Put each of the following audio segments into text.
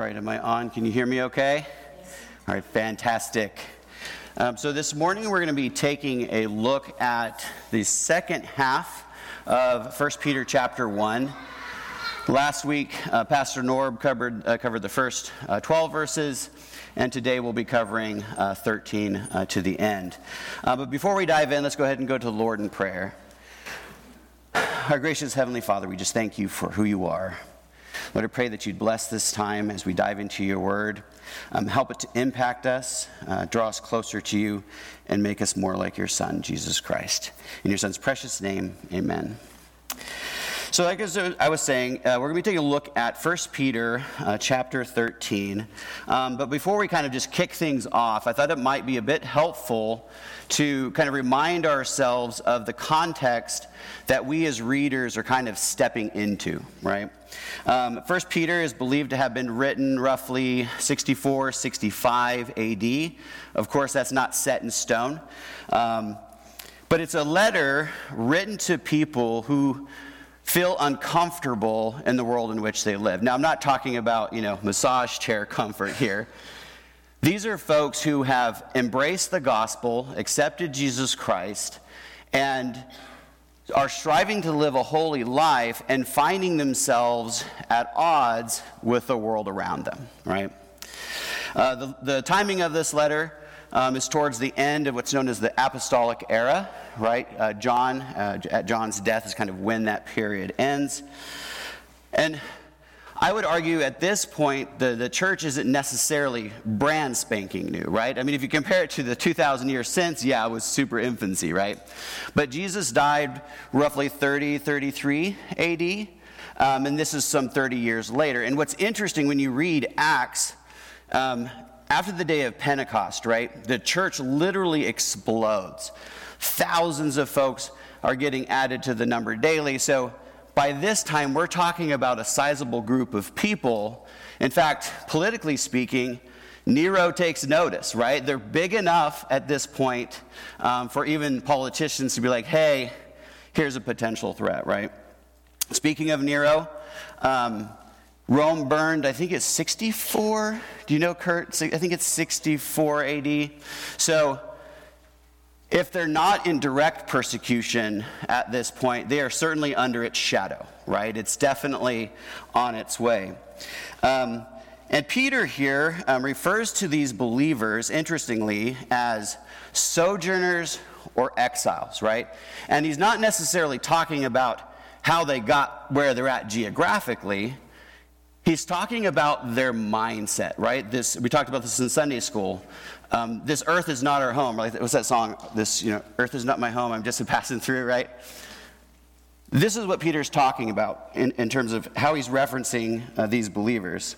right, am I on? Can you hear me okay? All right, fantastic. So this morning we're going to be taking a look at the second half of 1 Peter chapter 1. Last week, Pastor Norb covered the first 12 verses, and today we'll be covering 13 to the end. But before we dive in, let's go ahead and go to the Lord in prayer. Our gracious Heavenly Father, we just thank you for who you are. Lord, I pray that you'd bless this time as we dive into your word. Help it to impact us, draw us closer to you, and make us more like your Son, Jesus Christ. In your Son's precious name, amen. So like I was saying, we're going to be taking a look at 1 Peter chapter 13. But before we kind of just kick things off, I thought it might be a bit helpful to kind of remind ourselves of the context that we as readers are kind of stepping into, right? 1 Peter is believed to have been written roughly 64, 65 AD. Of course, that's not set in stone. But it's a letter written to people who feel uncomfortable in the world in which they live. Now, I'm not talking about, massage chair comfort here. These are folks who have embraced the gospel, accepted Jesus Christ, and are striving to live a holy life and finding themselves at odds with the world around them, right? The timing of this letter is towards the end of what's known as the apostolic era, right? John's death is kind of when that period ends. And I would argue at this point, the church isn't necessarily brand spanking new, right? I mean, if you compare it to the 2,000 years since, yeah, it was super infancy, right? But Jesus died roughly 33 AD, and this is some 30 years later. And what's interesting when you read Acts, after the day of Pentecost, right, the church literally explodes. Thousands of folks are getting added to the number daily. So by this time, we're talking about a sizable group of people. In fact, politically speaking, Nero takes notice, right? They're big enough at this point for even politicians to be like, hey, here's a potential threat, right? Speaking of Nero, Rome burned, I think it's 64. Do you know, Kurt? I think it's 64 AD. So if they're not in direct persecution at this point, they are certainly under its shadow, right? It's definitely on its way. And Peter here refers to these believers, interestingly, as sojourners or exiles, right? And he's not necessarily talking about how they got where they're at geographically. He's talking about their mindset, right? We talked about this in Sunday school. This earth is not our home. Right? What's that song? Earth is not my home. I'm just passing through, right? This is what Peter's talking about in terms of how he's referencing these believers.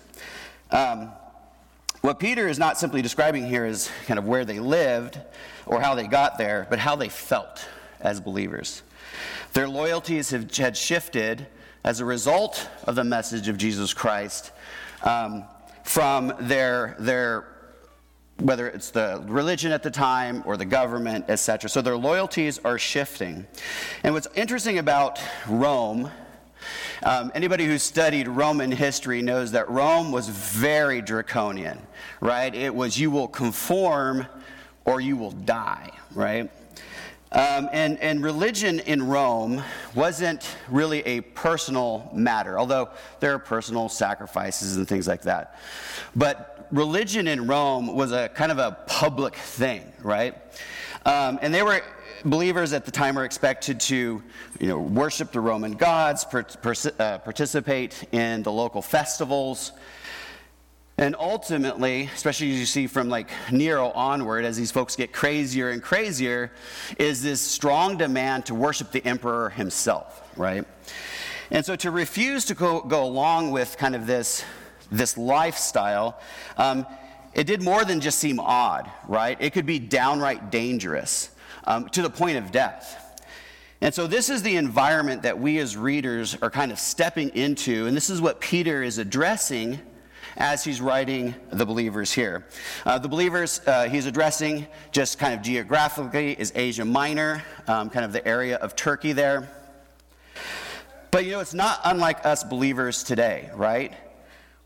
What Peter is not simply describing here is kind of where they lived or how they got there, but how they felt as believers. Their loyalties had shifted as a result of the message of Jesus Christ from their whether it's the religion at the time or the government, etc. So their loyalties are shifting. And what's interesting about Rome, anybody who's studied Roman history knows that Rome was very draconian, right? It was you will conform or you will die, right? And religion in Rome wasn't really a personal matter, although there are personal sacrifices and things like that. But religion in Rome was a kind of a public thing, right? And believers at the time were expected to, worship the Roman gods, participate in the local festivals. And ultimately, especially as you see from like Nero onward, as these folks get crazier and crazier, is this strong demand to worship the emperor himself, right? And so to refuse to go along with kind of this lifestyle, it did more than just seem odd, right? It could be downright dangerous to the point of death. And so this is the environment that we as readers are kind of stepping into, and this is what Peter is addressing as he's writing the believers here. The believers he's addressing just kind of geographically is Asia Minor, kind of the area of Turkey there. But it's not unlike us believers today, right?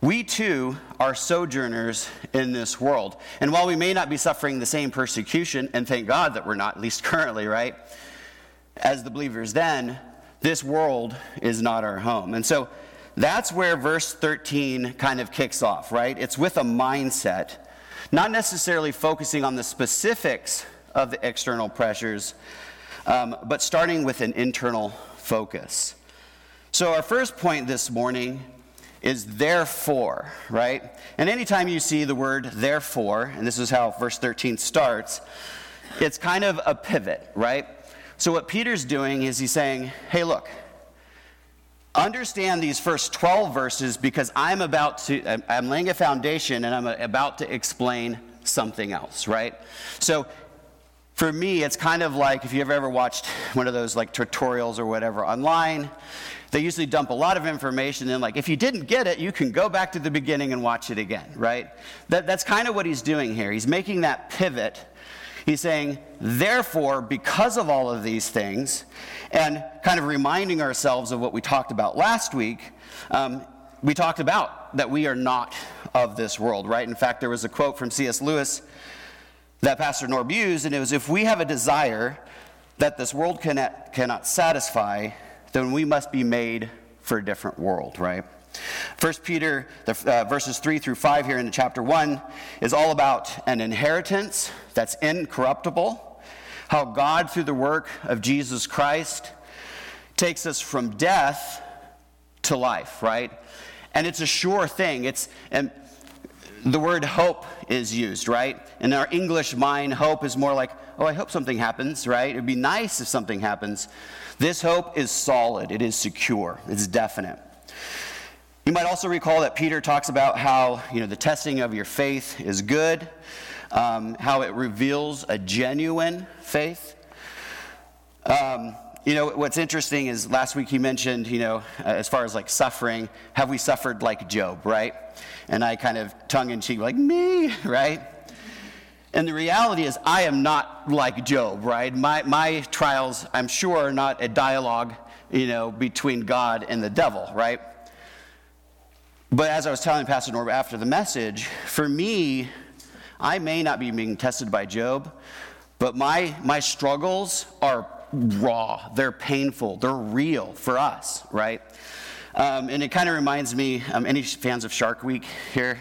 we too are sojourners in this world. And while we may not be suffering the same persecution, and thank God that we're not, at least currently, right, as the believers then, this world is not our home. And so that's where verse 13 kind of kicks off, right? It's with a mindset, not necessarily focusing on the specifics of the external pressures, but starting with an internal focus. So our first point this morning is therefore, right? And anytime you see the word therefore, and this is how verse 13 starts, it's kind of a pivot, right? So what Peter's doing is he's saying, hey, look, understand these first 12 verses because I'm laying a foundation and I'm about to explain something else, right? So for me, it's kind of like if you've ever watched one of those like tutorials or whatever online, they usually dump a lot of information and like if you didn't get it, you can go back to the beginning and watch it again, right? That's kind of what he's doing here. He's making that pivot. He's saying, therefore, because of all of these things, and kind of reminding ourselves of what we talked about last week, we talked about that we are not of this world, right? In fact, there was a quote from C.S. Lewis that Pastor Norb used, and it was, if we have a desire that this world cannot satisfy, then we must be made for a different world, right? 1 Peter, verses 3 through 5 here in chapter 1 is all about an inheritance that's incorruptible, how God, through the work of Jesus Christ, takes us from death to life, right? And it's a sure thing. And the word hope is used, right? In our English mind, hope is more like, oh, I hope something happens, right? It'd be nice if something happens. This hope is solid. It is secure. It's definite. You might also recall that Peter talks about how, the testing of your faith is good, how it reveals a genuine faith. What's interesting is last week he mentioned, as far as like suffering, have we suffered like Job, right? And I kind of tongue-in-cheek, like, me, right? And the reality is I am not like Job, right? My trials, I'm sure, are not a dialogue, between God and the devil, right? But as I was telling Pastor Norb after the message, for me, I may not be being tested by Job, but my struggles are raw. They're painful. They're real for us, right? And it kind of reminds me, any fans of Shark Week here?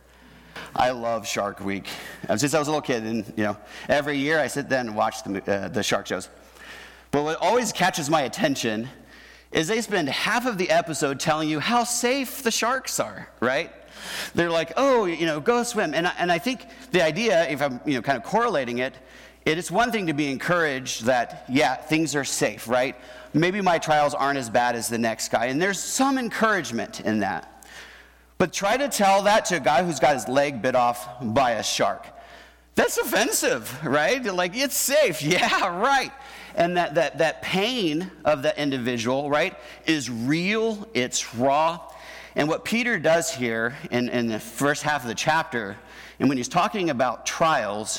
I love Shark Week. Since I was a little kid, and every year I sit down and watch the shark shows. But what always catches my attention is they spend half of the episode telling you how safe the sharks are, right? They're like, oh, go swim. And I think the idea, if I'm kind of correlating it, it's one thing to be encouraged that, yeah, things are safe, right? Maybe my trials aren't as bad as the next guy. And there's some encouragement in that. But try to tell that to a guy who's got his leg bit off by a shark. That's offensive, right? Like, it's safe. Yeah, right. And that pain of that individual, right, is real. It's raw. And what Peter does here in the first half of the chapter, and when he's talking about trials,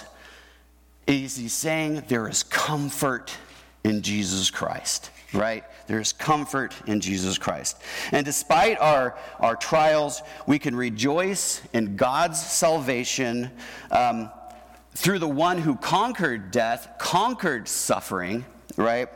is he's saying there is comfort in Jesus Christ, right? There is comfort in Jesus Christ. And despite our trials, we can rejoice in God's salvation through the one who conquered death, conquered suffering, right?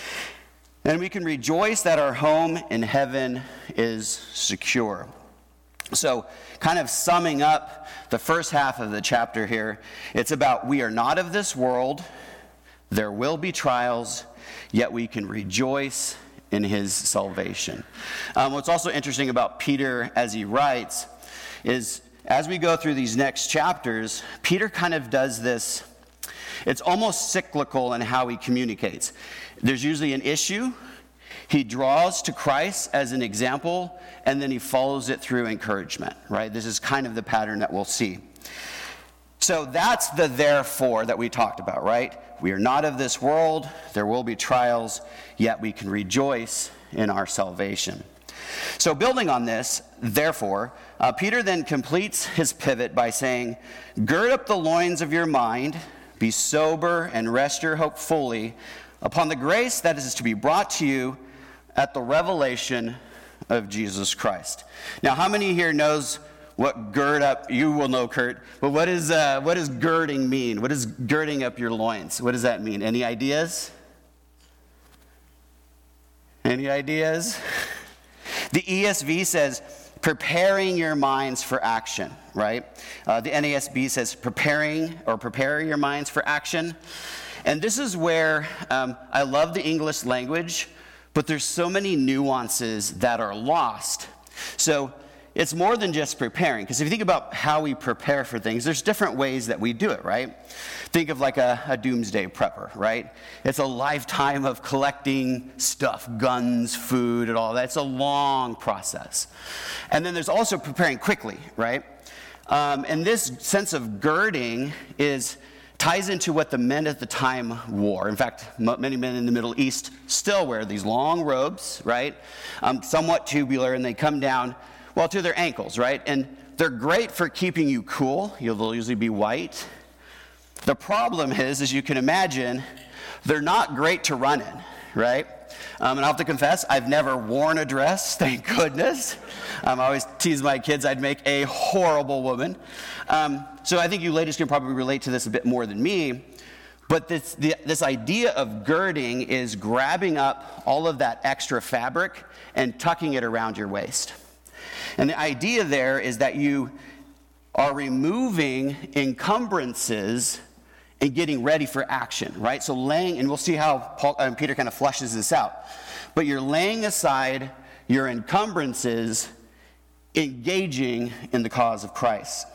And we can rejoice that our home in heaven is secure. So, kind of summing up the first half of the chapter here, it's about we are not of this world, there will be trials, yet we can rejoice in his salvation. What's also interesting about Peter as he writes is as we go through these next chapters, Peter kind of does this, it's almost cyclical in how he communicates. There's usually an issue, he draws to Christ as an example, and then he follows it through encouragement, right? This is kind of the pattern that we'll see. So that's the therefore that we talked about, right? We are not of this world, there will be trials, yet we can rejoice in our salvation. So building on this, therefore, Peter then completes his pivot by saying, gird up the loins of your mind, be sober, and rest your hope fully upon the grace that is to be brought to you at the revelation of Jesus Christ. Now, how many here knows what gird up, you will know, Kurt, but what does girding mean? What is girding up your loins? What does that mean? Any ideas? Any ideas? The ESV says, preparing your minds for action, right? The NASB says prepare your minds for action. And this is where I love the English language, but there's so many nuances that are lost. So it's more than just preparing, because if you think about how we prepare for things, there's different ways that we do it, right? Think of like a doomsday prepper, right? It's a lifetime of collecting stuff, guns, food, and all that. It's a long process. And then there's also preparing quickly, right? And this sense of girding ties into what the men at the time wore. In fact, many men in the Middle East still wear these long robes, right? Somewhat tubular, and they come down, well, to their ankles, right? And they're great for keeping you cool. They'll usually be white. The problem is, as you can imagine, they're not great to run in, right? And I'll have to confess, I've never worn a dress, thank goodness. I always tease my kids I'd make a horrible woman. So I think you ladies can probably relate to this a bit more than me. But this idea of girding is grabbing up all of that extra fabric and tucking it around your waist. And the idea there is that you are removing encumbrances and getting ready for action, right? So and we'll see how Peter kind of fleshes this out. But you're laying aside your encumbrances, engaging in the cause of Christ.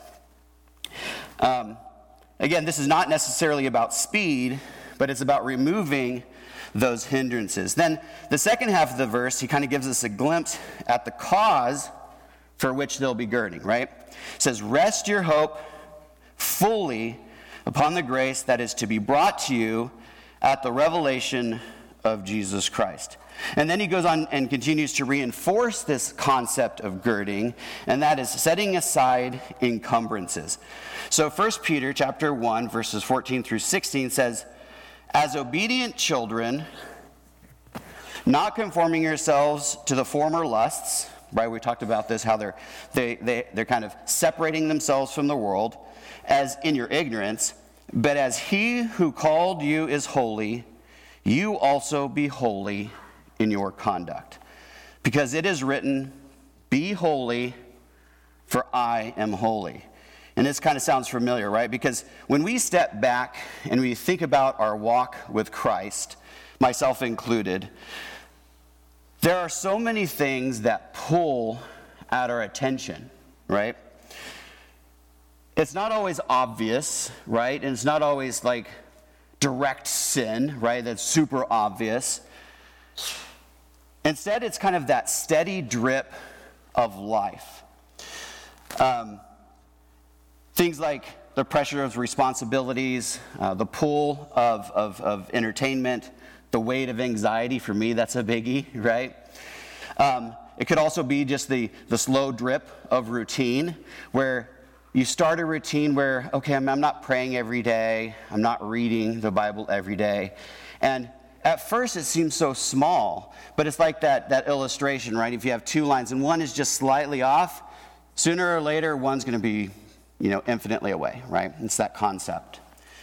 Again, this is not necessarily about speed, but it's about removing those hindrances. Then the second half of the verse, he kind of gives us a glimpse at the cause for which they'll be girding, right? It says, rest your hope fully upon the grace that is to be brought to you at the revelation of Jesus Christ. And then he goes on and continues to reinforce this concept of girding, and that is setting aside encumbrances. So 1 Peter chapter 1, verses 14 through 16 says, as obedient children, not conforming yourselves to the former lusts, right? We talked about this, how they're kind of separating themselves from the world, as in your ignorance, but as he who called you is holy, you also be holy in your conduct. Because it is written, be holy, for I am holy. And this kind of sounds familiar, right? Because when we step back and we think about our walk with Christ, myself included, there are so many things that pull at our attention, right? It's not always obvious, right? And it's not always like direct sin, right? That's super obvious. Instead, it's kind of that steady drip of life. Things like the pressure of responsibilities, the pull of entertainment, the weight of anxiety. For me, that's a biggie, right? It could also be just the slow drip of routine, where you start a routine where, okay, I'm not praying every day, I'm not reading the Bible every day. And at first it seems so small, but it's like that illustration, right? If you have two lines and one is just slightly off, sooner or later one's going to be, infinitely away, right? It's that concept.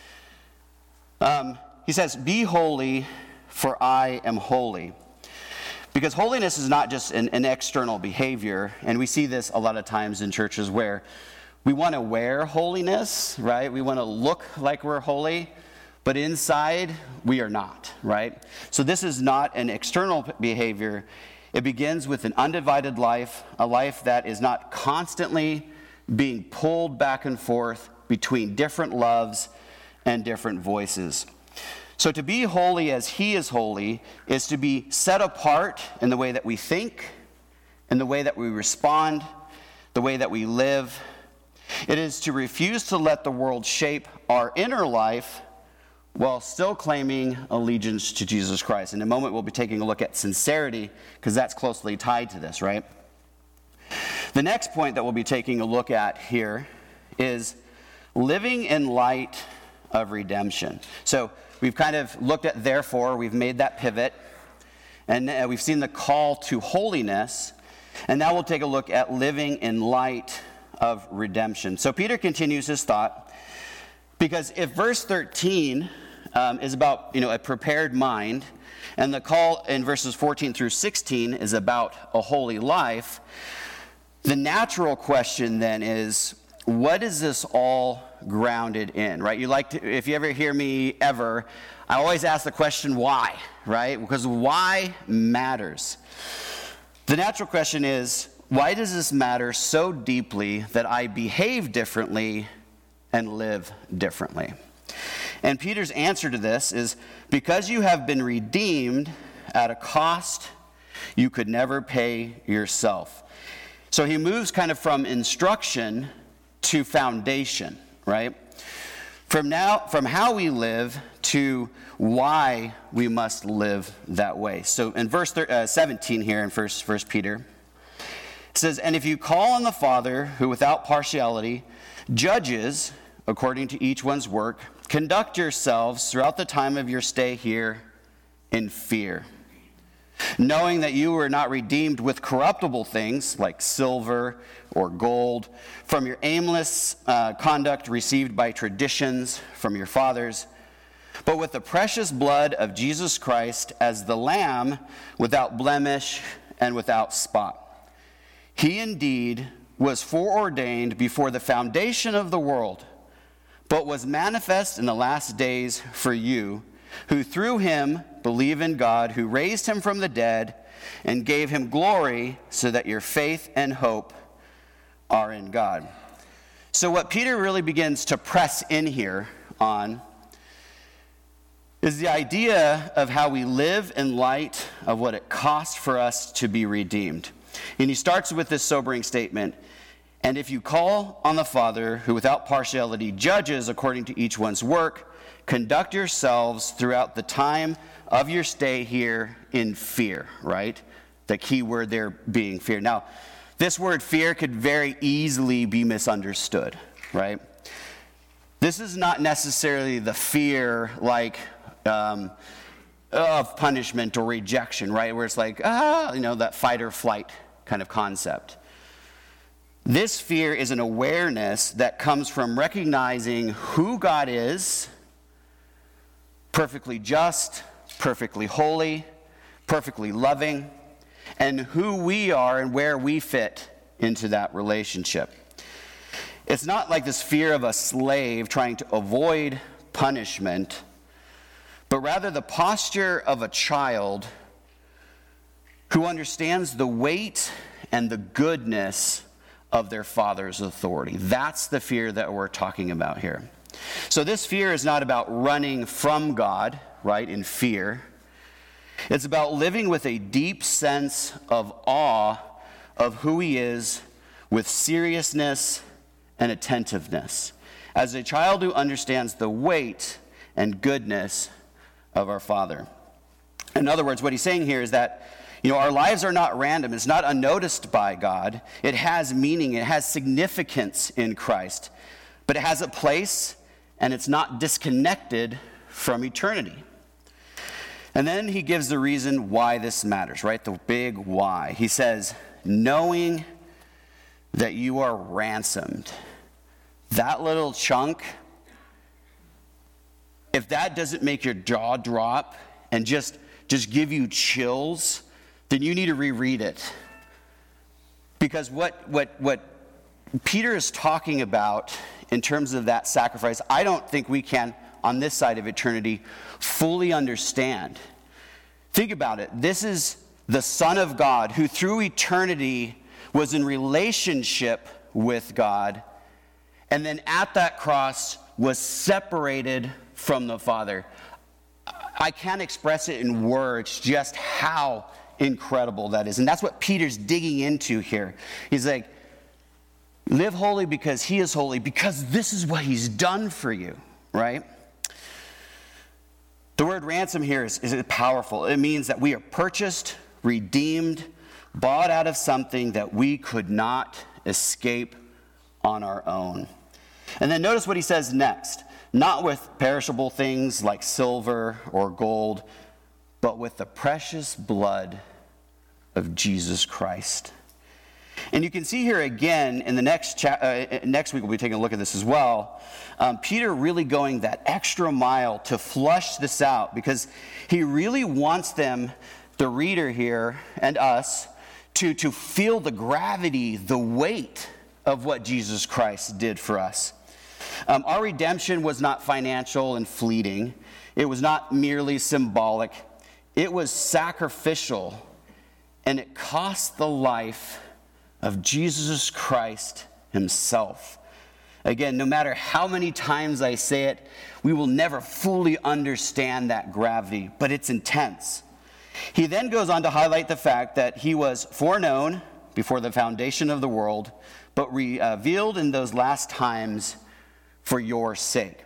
He says, be holy, for I am holy. Because holiness is not just an external behavior, and we see this a lot of times in churches where we want to wear holiness, right? We want to look like we're holy, but inside we are not, right? So this is not an external behavior. It begins with an undivided life, a life that is not constantly being pulled back and forth between different loves and different voices. So to be holy as he is holy is to be set apart in the way that we think, in the way that we respond, the way that we live. It is to refuse to let the world shape our inner life while still claiming allegiance to Jesus Christ. In a moment, we'll be taking a look at sincerity, because that's closely tied to this, right? The next point that we'll be taking a look at here is living in light of redemption. So we've kind of looked at therefore, we've made that pivot, and we've seen the call to holiness, and now we'll take a look at living in light of redemption. So Peter continues his thought, because if verse 13 is about a prepared mind, and the call in verses 14 through 16 is about a holy life, the natural question then is, what is this all grounded in, right? If you ever hear me I always ask the question, why, right? Because why matters. The natural question is, why does this matter so deeply that I behave differently and live differently? And Peter's answer to this is, because you have been redeemed at a cost you could never pay yourself. So he moves kind of from instruction to foundation, right? From how we live to why we must live that way. So in verse 17 here in 1 Peter, it says, "And if you call on the Father, who without partiality judges according to each one's work, conduct yourselves throughout the time of your stay here in fear, knowing that you were not redeemed with corruptible things like silver or gold from your aimless conduct received by traditions from your fathers, but with the precious blood of Jesus Christ as the Lamb without blemish and without spot. He indeed was foreordained before the foundation of the world, but was manifest in the last days for you, who through him believe in God, who raised him from the dead and gave him glory, so that your faith and hope are in God." So what Peter really begins to press in here on is the idea of how we live in light of what it costs for us to be redeemed. And he starts with this sobering statement, "And if you call on the Father, who without partiality judges according to each one's work, conduct yourselves throughout the time of your stay here in fear," right? The key word there being fear. Now, this word fear could very easily be misunderstood, right? This is not necessarily the fear like of punishment or rejection, right? Where it's like, that fight or flight kind of concept. This fear is an awareness that comes from recognizing who God is, perfectly just, perfectly holy, perfectly loving, and who we are and where we fit into that relationship. It's not like this fear of a slave trying to avoid punishment, but rather the posture of a child who understands the weight and the goodness of their father's authority. That's the fear that we're talking about here. So this fear is not about running from God, right, in fear. It's about living with a deep sense of awe of who he is, with seriousness and attentiveness, as a child who understands the weight and goodness of our Father. In other words, what he's saying here is that our lives are not random. It's not unnoticed by God. It has meaning. It has significance in Christ. But it has a place, and it's not disconnected from eternity. And then he gives the reason why this matters, right? The big why. He says, knowing that you are ransomed. That little chunk, if that doesn't make your jaw drop and just give you chills, then you need to reread it. Because what Peter is talking about in terms of that sacrifice, I don't think we can, on this side of eternity, fully understand. Think about it. This is the Son of God who through eternity was in relationship with God, and then at that cross was separated from the Father. I can't express it in words just how incredible that is. And that's what Peter's digging into here. He's like, live holy because he is holy, because this is what he's done for you, right? The word ransom here is powerful. It means that we are purchased, redeemed, bought out of something that we could not escape on our own. And then notice what he says next. Not with perishable things like silver or gold, but with the precious blood of Jesus Christ. And you can see here again in the next week we'll be taking a look at this as well. Peter really going that extra mile to flush this out because he really wants them, the reader here and us, to feel the gravity, the weight of what Jesus Christ did for us. Our redemption was not financial and fleeting. It was not merely symbolic. It was sacrificial, and it cost the life of Jesus Christ himself. Again, no matter how many times I say it, we will never fully understand that gravity, but it's intense. He then goes on to highlight the fact that he was foreknown before the foundation of the world, but revealed in those last times for your sake.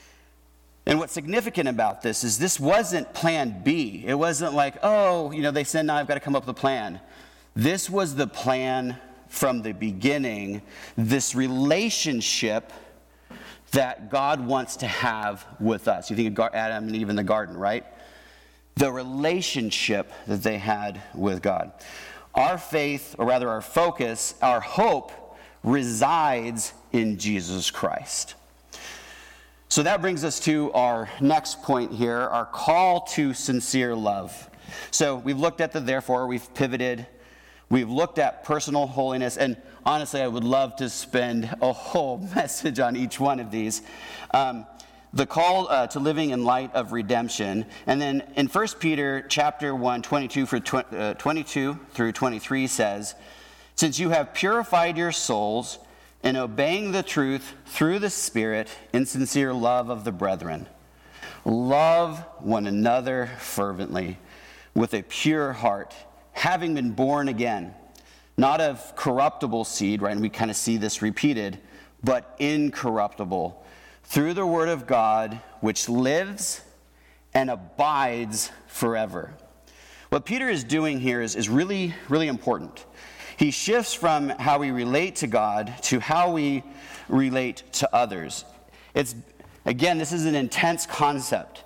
And what's significant about this wasn't plan B. It wasn't like, they said, now I've got to come up with a plan. This was the plan from the beginning, this relationship that God wants to have with us. You think of Adam and Eve in the garden, right? The relationship that they had with God. Our faith, or rather our focus, our hope, resides in Jesus Christ. So that brings us to our next point here, our call to sincere love. So we've looked at the therefore, we've pivoted, we've looked at personal holiness, and honestly, I would love to spend a whole message on each one of these. The call to living in light of redemption, and then in 1 Peter chapter 1, 22 through 23 says, "Since you have purified your souls in obeying the truth through the Spirit in sincere love of the brethren, love one another fervently with a pure heart, having been born again, not of corruptible seed," right? And we kind of see this repeated, "but incorruptible, through the word of God, which lives and abides forever." What Peter is doing here is really, really important. He shifts from how we relate to God to how we relate to others. Again, this is an intense concept.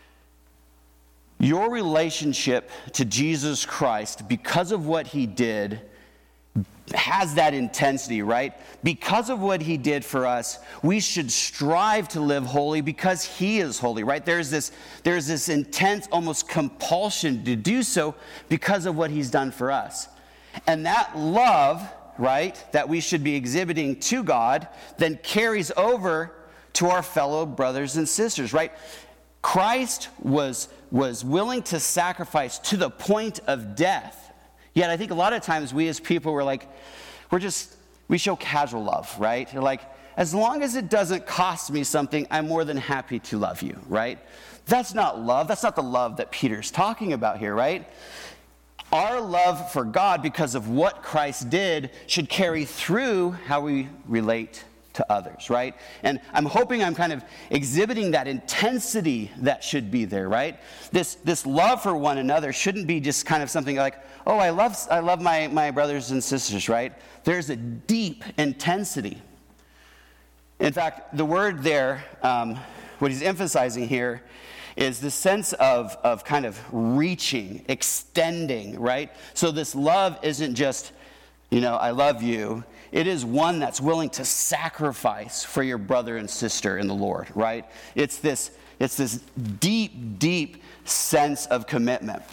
Your relationship to Jesus Christ, because of what he did, has that intensity, right? Because of what he did for us, we should strive to live holy because he is holy, right? There's this intense, almost compulsion to do so because of what he's done for us. And that love, right, that we should be exhibiting to God then carries over to our fellow brothers and sisters, right? Christ was willing to sacrifice to the point of death. Yet I think a lot of times we as people, we show casual love, right? You're like, as long as it doesn't cost me something, I'm more than happy to love you, right? That's not love. That's not the love that Peter's talking about here, right? Our love for God, because of what Christ did, should carry through how we relate to others, right? And I'm hoping I'm kind of exhibiting that intensity that should be there, right? This love for one another shouldn't be just kind of something like, oh, I love my brothers and sisters, right? There's a deep intensity. In fact, the word there, what he's emphasizing here, is the sense of kind of reaching, extending, right? So this love isn't just, I love you. It is one that's willing to sacrifice for your brother and sister in the Lord, right? It's this deep, deep sense of commitment.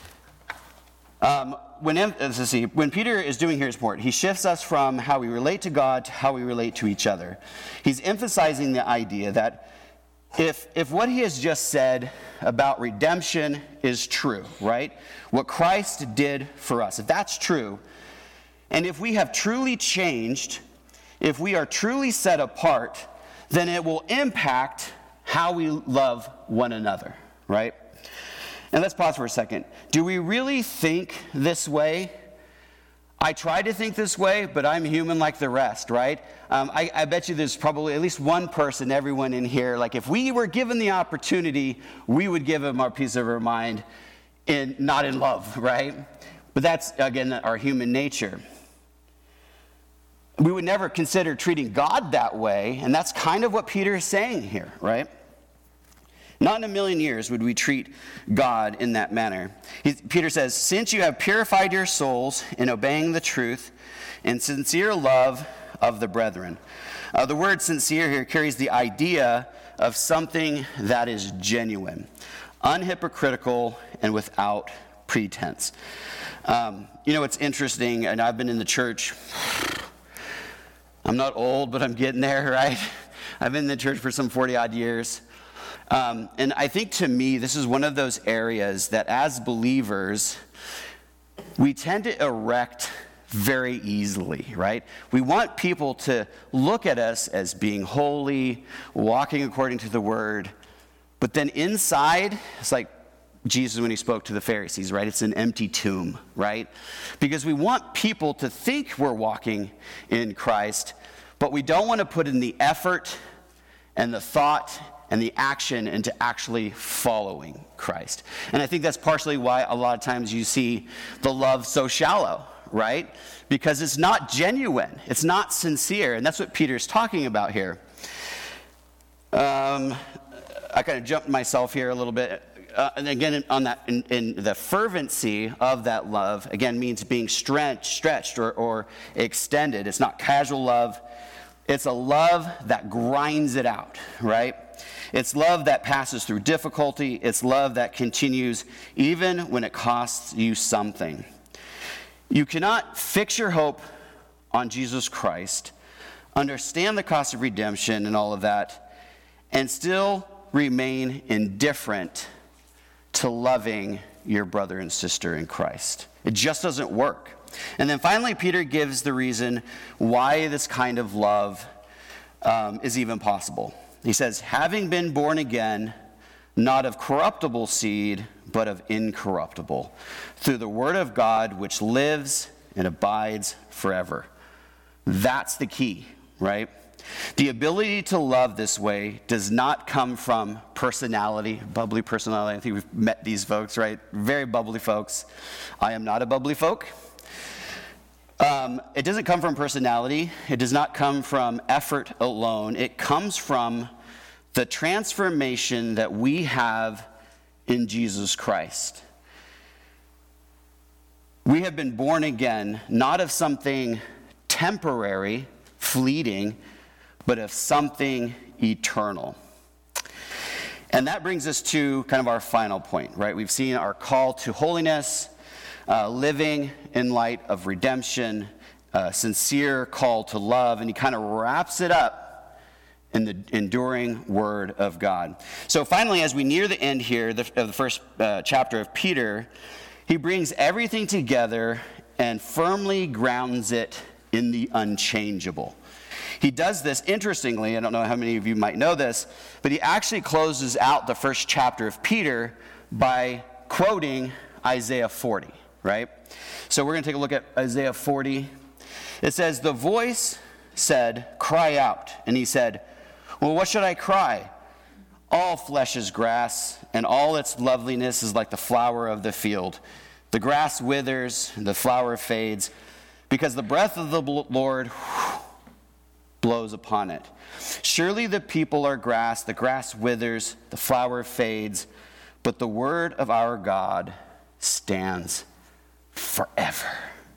When Peter is doing here his point, he shifts us from how we relate to God to how we relate to each other. He's emphasizing the idea that if what he has just said about redemption is true, right? What Christ did for us, if that's true, and if we have truly changed, if we are truly set apart, then it will impact how we love one another, right? And let's pause for a second. Do we really think this way? I try to think this way, but I'm human like the rest, right? I bet you there's probably at least one person, everyone in here, like if we were given the opportunity, we would give him our piece of our mind, not in love, right? But that's, again, our human nature. We would never consider treating God that way, and that's kind of what Peter is saying here, right? Not in a million years would we treat God in that manner. Peter says, since you have purified your souls in obeying the truth in sincere love of the brethren. The word sincere here carries the idea of something that is genuine, unhypocritical, and without pretense. It's interesting, and I've been in the church, I'm not old, but I'm getting there, right? I've been in the church for some 40-odd years. And I think to me, this is one of those areas that as believers, we tend to erect very easily, right? We want people to look at us as being holy, walking according to the word, but then inside, it's like Jesus when he spoke to the Pharisees, right? It's an empty tomb, right? Because we want people to think we're walking in Christ, but we don't want to put in the effort and the thought and the action into actually following Christ. And I think that's partially why a lot of times you see the love so shallow, right? Because it's not genuine. It's not sincere. And that's what Peter's talking about here. I kind of jumped myself here a little bit. And again, on that, in the fervency of that love, again, means being stretched or extended. It's not casual love. It's a love that grinds it out, right? It's love that passes through difficulty. It's love that continues even when it costs you something. You cannot fix your hope on Jesus Christ, understand the cost of redemption and all of that, and still remain indifferent to loving your brother and sister in Christ. It just doesn't work. And then finally, Peter gives the reason why this kind of love is even possible. He says, having been born again, not of corruptible seed, but of incorruptible, through the word of God, which lives and abides forever. That's the key, right? The ability to love this way does not come from personality, bubbly personality. I think we've met these folks, right? Very bubbly folks. I am not a bubbly folk. It doesn't come from personality. It does not come from effort alone. It comes from the transformation that we have in Jesus Christ. We have been born again, not of something temporary, fleeting, but of something eternal. And that brings us to kind of our final point, right? We've seen our call to holiness, living in light of redemption, sincere call to love, and he kind of wraps it up in the enduring word of God. So finally, as we near the end here of the first chapter of Peter, he brings everything together and firmly grounds it in the unchangeable. He does this, interestingly, I don't know how many of you might know this, but he actually closes out the first chapter of Peter by quoting Isaiah 40, right? So we're going to take a look at Isaiah 40. It says, the voice said, cry out. And he said, well, what should I cry? All flesh is grass, and all its loveliness is like the flower of the field. The grass withers, and the flower fades, because the breath of the Lord blows upon it. Surely the people are grass, the grass withers, the flower fades, but the word of our God stands forever.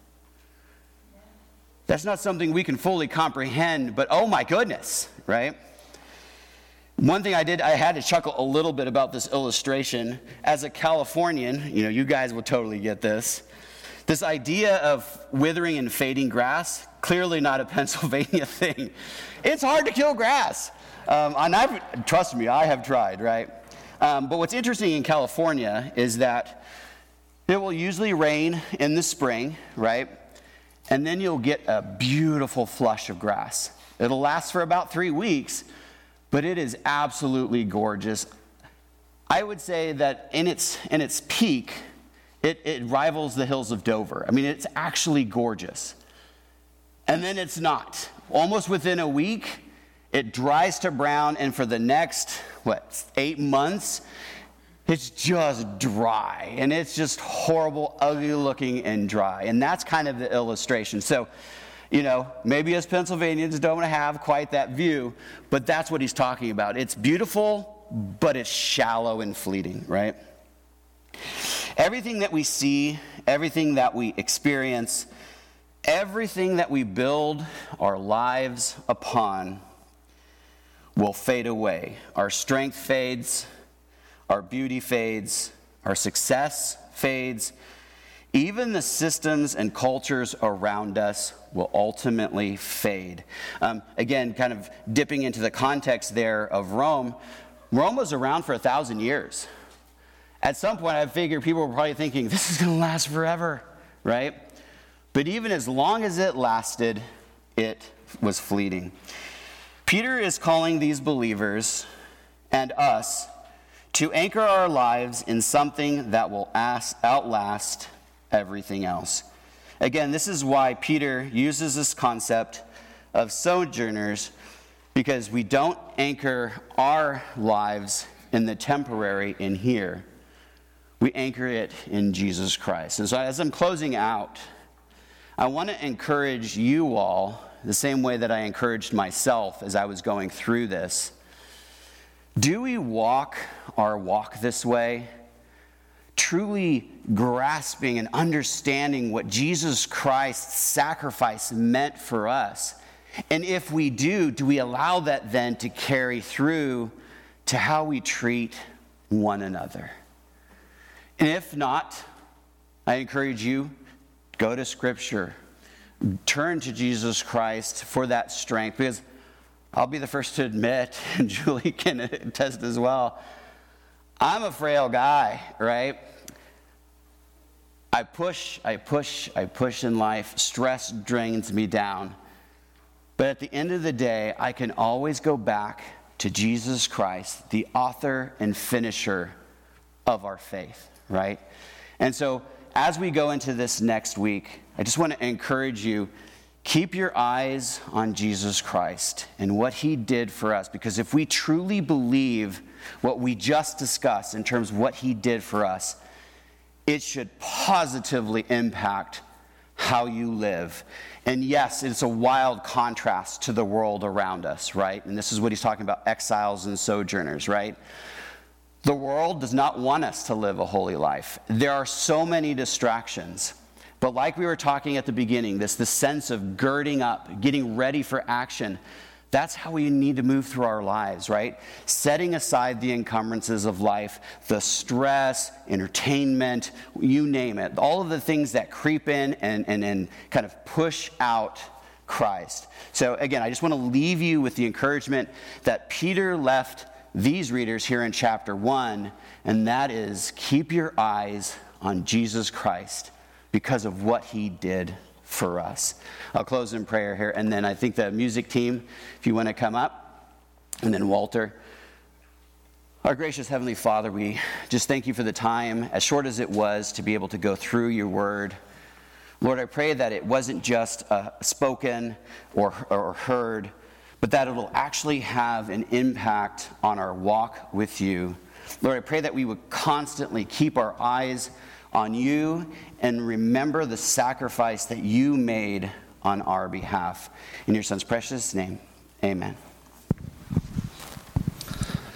That's not something we can fully comprehend, but oh my goodness, right? One thing I had to chuckle a little bit about this illustration. As a Californian, you guys will totally get this. This idea of withering and fading grass, clearly not a Pennsylvania thing. It's hard to kill grass. And trust me, I have tried, right? But what's interesting in California is that it will usually rain in the spring, right? And then you'll get a beautiful flush of grass. It'll last for about 3 weeks, but it is absolutely gorgeous. I would say that in its peak, it rivals the hills of Dover. I mean, it's actually gorgeous. And then it's not. Almost within a week, it dries to brown, and for the next, 8 months, it's just dry. And it's just horrible, ugly looking and dry. And that's kind of the illustration. So, maybe us Pennsylvanians don't have quite that view, but that's what he's talking about. It's beautiful but it's shallow and fleeting, right? Everything that we see, everything that we experience, everything that we build our lives upon will fade away. Our strength fades, our beauty fades, our success fades. Even the systems and cultures around us will ultimately fade. Again, kind of dipping into the context there of Rome, Rome was around for 1,000 years. At some point, I figured people were probably thinking, this is going to last forever, right? But even as long as it lasted, it was fleeting. Peter is calling these believers and us to anchor our lives in something that will outlast everything else. Again, this is why Peter uses this concept of sojourners, because we don't anchor our lives in the temporary in here. We anchor it in Jesus Christ. And so as I'm closing out, I want to encourage you all the same way that I encouraged myself as I was going through this. Do we walk our walk this way, truly grasping and understanding what Jesus Christ's sacrifice meant for us? And if we do we allow that then to carry through to how we treat one another? And if not, I encourage you, go to Scripture. Turn to Jesus Christ for that strength. Because I'll be the first to admit, and Julie can attest as well, I'm a frail guy, right? I push in life. Stress drains me down. But at the end of the day, I can always go back to Jesus Christ, the author and finisher of our faith, right? And so as we go into this next week, I just want to encourage you, keep your eyes on Jesus Christ and what he did for us. Because if we truly believe what we just discussed in terms of what he did for us, it should positively impact how you live. And yes, it's a wild contrast to the world around us, right? And this is what he's talking about, exiles and sojourners, right? The world does not want us to live a holy life. There are so many distractions. But like we were talking at the beginning, this sense of girding up, getting ready for action, that's how we need to move through our lives, right? Setting aside the encumbrances of life, the stress, entertainment, you name it. All of the things that creep in and kind of push out Christ. So again, I just want to leave you with the encouragement that Peter left these readers here in chapter 1, and that is keep your eyes on Jesus Christ because of what he did for us. I'll close in prayer here, and then I think the music team, if you want to come up, and then Walter. Our gracious Heavenly Father, we just thank you for the time, as short as it was, to be able to go through your word. Lord, I pray that it wasn't just spoken or heard, but that it will actually have an impact on our walk with you. Lord, I pray that we would constantly keep our eyes on you and remember the sacrifice that you made on our behalf. In your Son's precious name, amen.